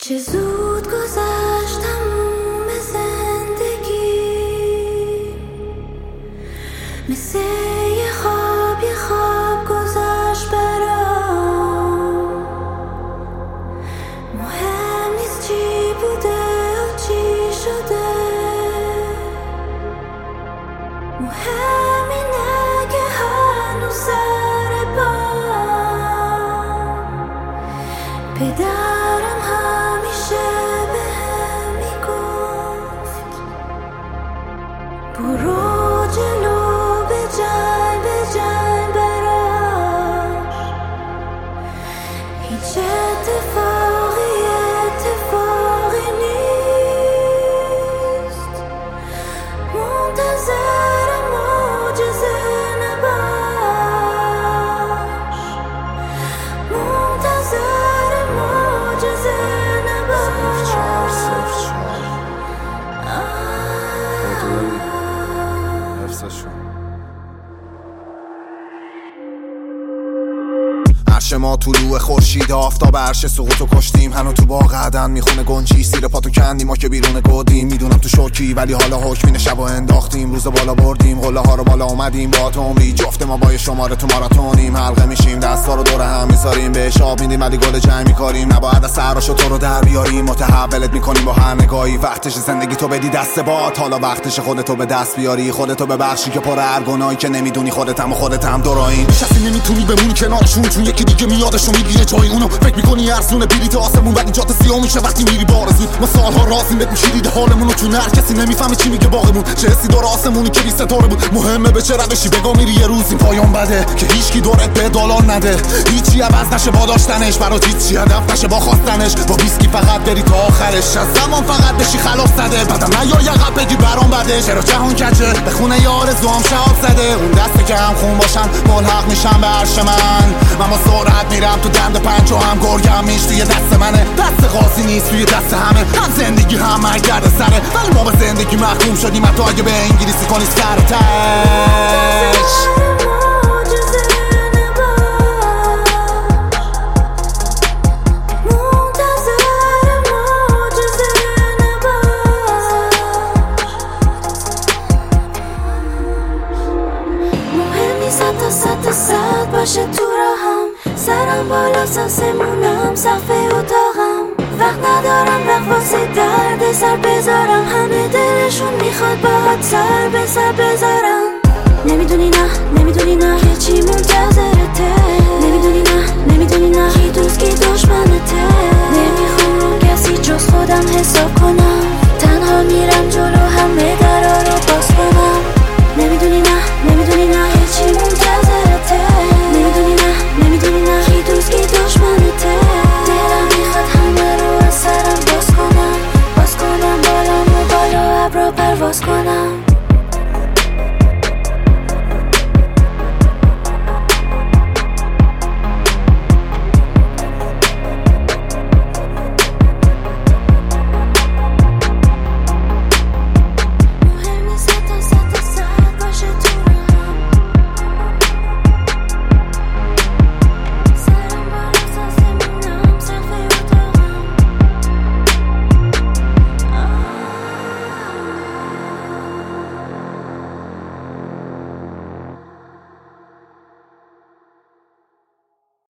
چه زود گذشت تموم زندگی، مثل یه خواب گذشت برام. مهم نیست چی بوده و چی شده، مهم اینه که هنوز سر پام. پدرم همیشه بهم میگفت برو جلو، بجنگ براش. هیچ اتفاقی نیست، منتظر معجزه نباش، منتظر معجزه نباش. عرش ما طلوع خورشید، آفتاب عرش سقوطو کشتیم. هنو تو باغ عدن میخونه گنجی، سیر پاتو کندیم ما که بیرون گودیم. میدونم تو شوکی ولی حالا حکمین شب و انداختیم. روز بالا بردیم، قله ها رو بالا اومدیم. با اتمری جفت ما با شماره تو ماراتونیم. حلقه میشیم، دستا رو دور هم میذاریم، بهش آب میدیم ولی گل جنگ میکاریم. نباید از سراشو تو رو در بیاریم، متحولت میکنیم با هر نگاهی. وقتش زندگی تو بدی دست باد، حالا وقتش خودتو به دست بیاری. خودتو ببخشی که پر هر گناهی که نمیدونی خودت هم دراین. کسی نمیتونی بمونی کنارشون، چون یکی دیگه میادشو میگیره جای اونو. فکر میکنی ارزونه بلیط آسمون ولی جات سیاه میشه وقتی میری بارزون. ما سالها رازیم بهت میشیدید حالمونو، چون هر کسی نمیفهمه چی میگه باغمون. چه حسی داره آسمونی که بی ستاره بود، مهمه به چه روشی بگا میری. یه روز این پایان بده که هیچکی دورت به دالان نده. هیچی عوض نشه با داشتنش، برات هیچی هدف نشه با خواستنش. با ویسکی فقط بری تا آخرش، از زمان فقط بشی خلاص زده. بعدم نیا عقب بگی برام بده، چرا جهان کجه به خونه یار زوام شهاب زده. اون دسته که هم خون باشن ملحق میشن به عرش من با سرعت میرم تو دند پنج و هم گرگم میش توی دست منه. دست قاضی نیست توی دست همه، هم زندگی هم مرگرد سره. ولی ما به زندگی محکوم شدیم، حتی اگه به انگلیسی کنی سرتش. صد باشه تو راهم، سرم بالا سمونم سقف اتاقم. وقت ندارم وقت واسه درد سر بذارم، همه دلشون میخواد باهات سر به سر بذارم. نمیدونی نه